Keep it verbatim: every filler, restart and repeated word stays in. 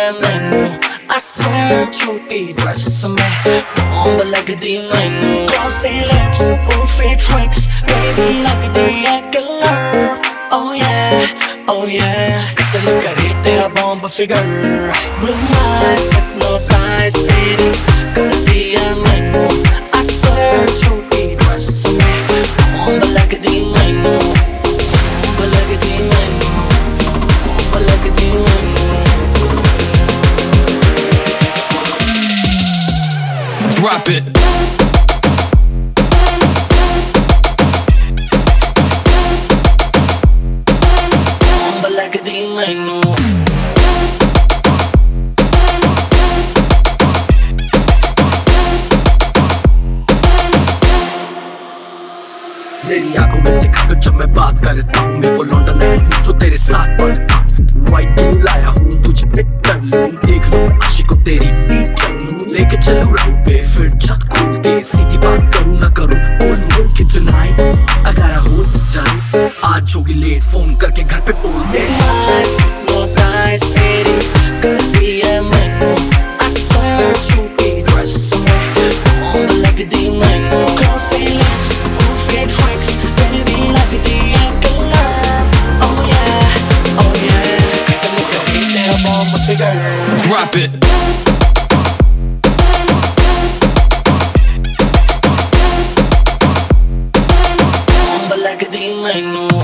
ਹੈ ਮੈਨੂੰ I swear to erase me Bomb ਲੱਗਦੀ ਮੈਨੂੰ Glossy lips, perfect tricks Baby ਲੱਗਦੀ ਹੈ killer Oh yeah, oh yeah ਕਤਲ ਕਰੇ ਤੇਰਾ bomb figure Blue eyes, hypnotize ਤੇਰੀ ਕਰਦੀ ਹੈ ਮੈਨੂੰ I swear to erase me Bomb ਲੱਗਦੀ ਮੈਨੂੰ Bomb ਲੱਗਦੀ ਮੈਨੂੰ Bomb ਲੱਗਦੀ ਮੈਨੂੰ Drop it. Bomb ਲੱਗਦੀ ਮੈਨੂੰ मेरी आंखों में दिखा कर जब मैं बात करता हूँ मैं वो लौंडा नहीं हूँ जो तेरे साथ पढ़ता हूँ वाइट दिल लाया हूँ तुझे पिक कर लूँ देख लूँ आशिक को तेरी पीठ चल लूँ लेके चलूँ राउंड पे फिर छत खोल के सीधी बात करूँ ना करूँ बोल बोल के tonight अगर हो जाए आज होगी लेट फोन करके घर पे बोल दे Hypnotize तेरी करती है मैनू I swear to erase me Bomb लगदी मैनू Glossy lips, perfect tricks Baby लगदी है killer Oh yeah, oh yeah कतल करे तेरा bomb figure Drop it. Bomb ਲੱਗਦੀ ਮੈਨੂੰ